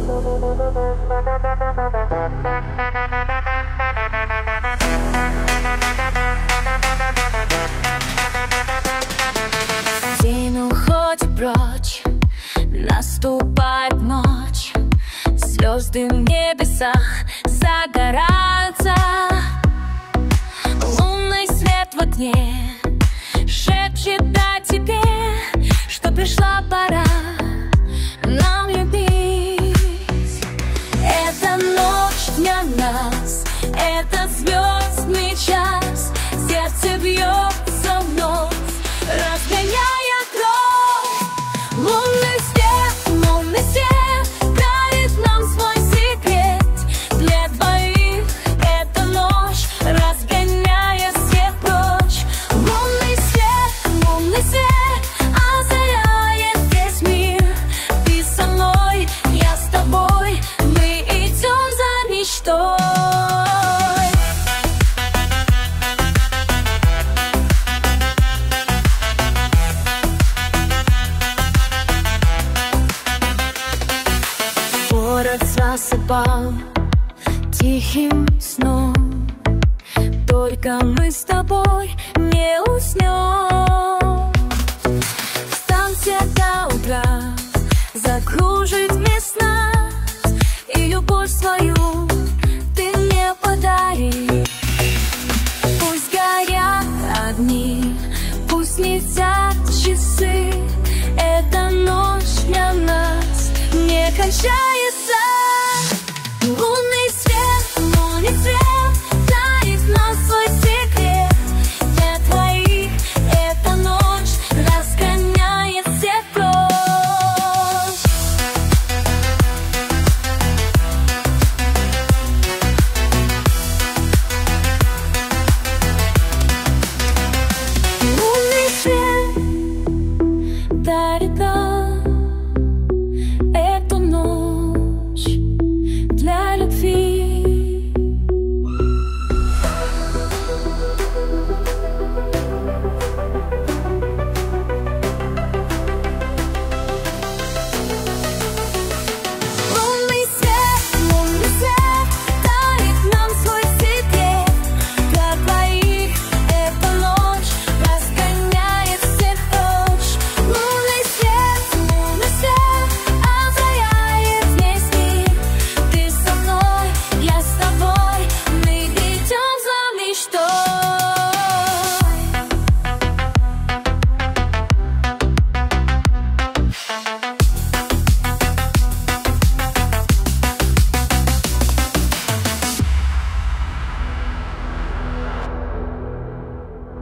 День уходит прочь, наступает ночь, звезды в небесах загораются. Лунный свет в окне шепчет о тебе, что пришла пора нам любить. Это ночь для нас, это звездный час, сердце бьется вновь, разгоняя кровь. Лунный свет дарит нам свой секрет. Для двоих эта ночь, разгоняя всех прочь. Лунный свет озаряет весь мир. Ты со мной, я с тобой, мы идем за мечтой. Город засыпал тихим сном, только мы с тобой не уснем. Станция до утра закружит вместо нас, и любовь свою ты мне подаришь. Пусть горят огни, пусть летят часы, эта ночь для нас не кончается.